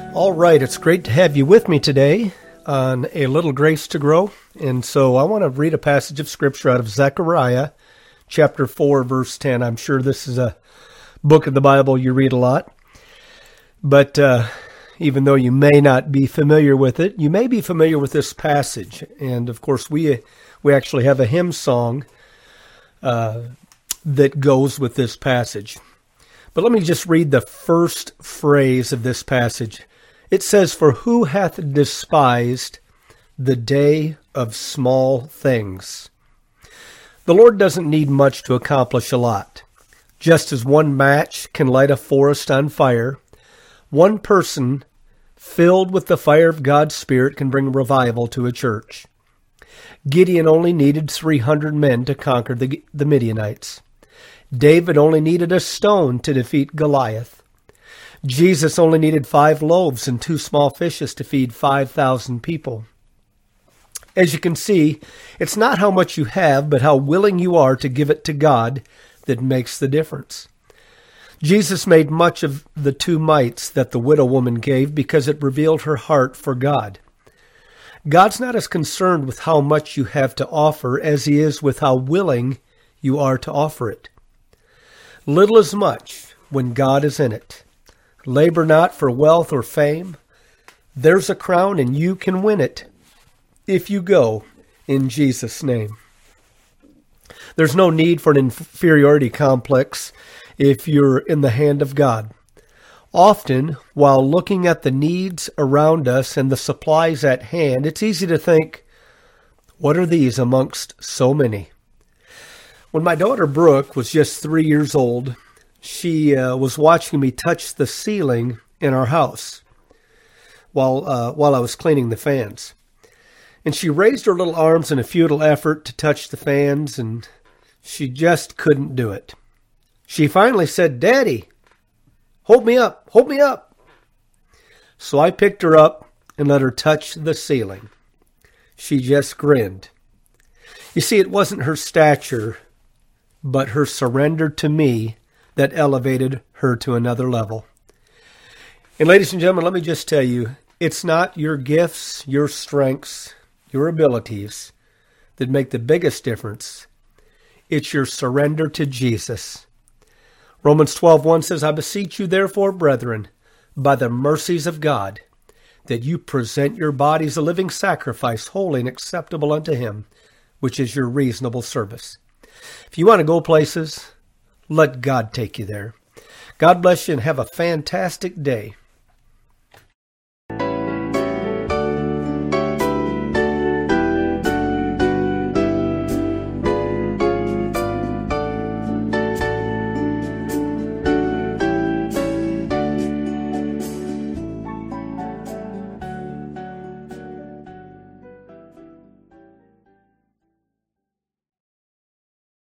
All right, it's great to have you with me today on A Little Grace to Grow. And so I want to read a passage of Scripture out of Zechariah chapter 4, verse 10. I'm sure this is a book of the Bible you read a lot. But even though you may not be familiar with it, you may be familiar with this passage. And of course, we actually have a hymn song that goes with this passage. But let me just read the first phrase of this passage. It says, "For who hath despised the day of small things?" The Lord doesn't need much to accomplish a lot. Just as one match can light a forest on fire, one person filled with the fire of God's Spirit can bring revival to a church. Gideon only needed 300 men to conquer the Midianites. David only needed a stone to defeat Goliath. Jesus only needed 5 loaves and 2 small fishes to feed 5,000 people. As you can see, it's not how much you have, but how willing you are to give it to God that makes the difference. Jesus made much of the 2 mites that the widow woman gave because it revealed her heart for God. God's not as concerned with how much you have to offer as he is with how willing you are to offer it. Little is much when God is in it. Labor not for wealth or fame. There's a crown and you can win it if you go in Jesus' name. There's no need for an inferiority complex if you're in the hand of God. Often, while looking at the needs around us and the supplies at hand, it's easy to think, what are these amongst so many? When my daughter Brooke was just 3 years old, she was watching me touch the ceiling in our house while I was cleaning the fans. And she raised her little arms in a futile effort to touch the fans, and she just couldn't do it. She finally said, "Daddy, hold me up, hold me up." So I picked her up and let her touch the ceiling. She just grinned. You see, it wasn't her stature, but her surrender to me that elevated her to another level. And ladies and gentlemen, let me just tell you, it's not your gifts, your strengths, your abilities that make the biggest difference. It's your surrender to Jesus. Romans 12:1 says, "I beseech you therefore, brethren, by the mercies of God, that you present your bodies a living sacrifice, holy and acceptable unto him, which is your reasonable service." If you want to go places, let God take you there. God bless you and have a fantastic day.